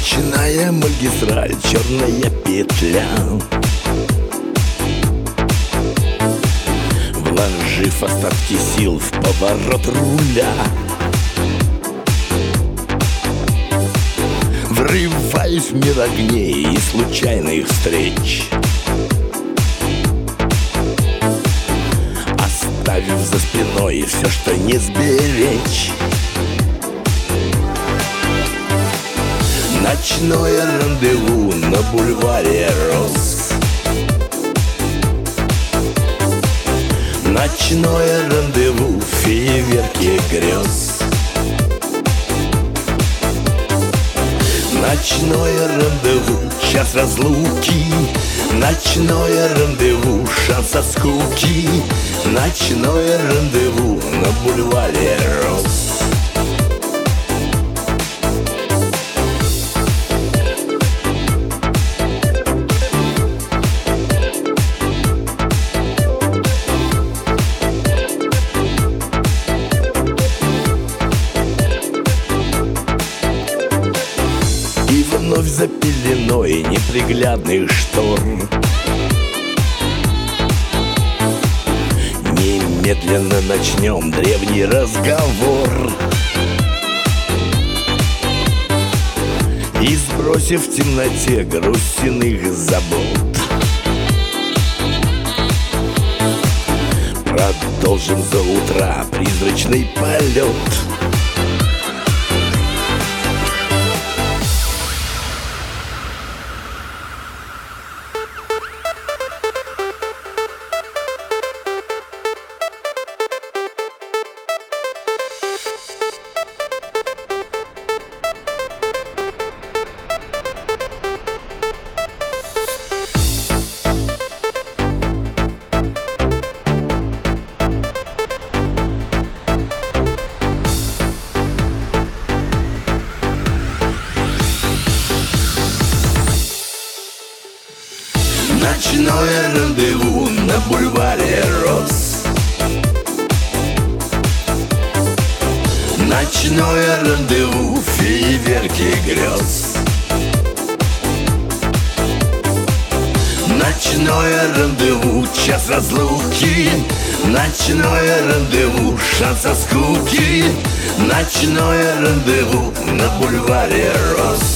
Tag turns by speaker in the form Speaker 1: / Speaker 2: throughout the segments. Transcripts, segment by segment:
Speaker 1: Ночная магистраль, черная петля. Вложив остатки сил в поворот руля, врываюсь в мир огней и случайных встреч, оставив за спиной все, что не сберечь. Ночное рандеву на бульваре роз. Ночное рандеву, фейерверки грез. Ночное рандеву, час разлуки. Ночное рандеву, шанс от скуки. Ночное рандеву на бульваре роз. И вновь за пеленой неприглядных штор немедленно начнем древний разговор. И сбросив в темноте грустяных забот, продолжим за утра призрачный полет. Ночное рандеву на бульваре роз. Ночное рандеву, фейерверки грез. Ночное рандеву, час разлуки. Ночное рандеву, шанс от скуки. Ночное рандеву на бульваре роз.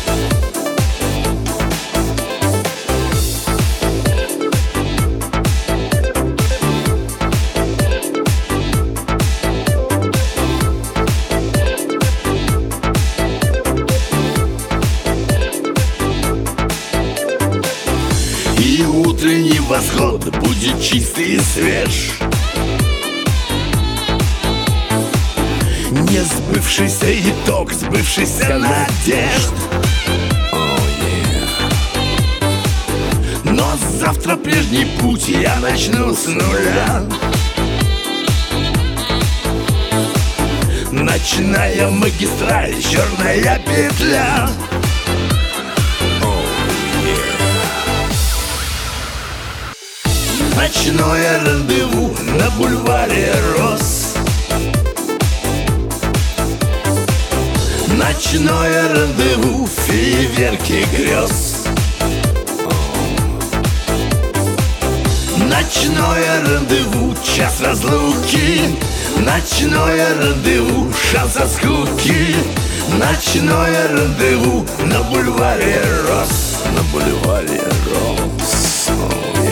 Speaker 1: И утренний восход будет чистый и свеж. Не сбывшийся итог сбывшийся надежд. Но завтра прежний путь я начну с нуля. Ночная магистраль, черная петля. Ночное рандеву на бульваре роз. Ночное рандеву, фейерверки грез. Ночное рандеву, час разлуки. Ночное рандеву, шанс от скуки. Ночное рандеву на бульваре роз. На бульваре роз.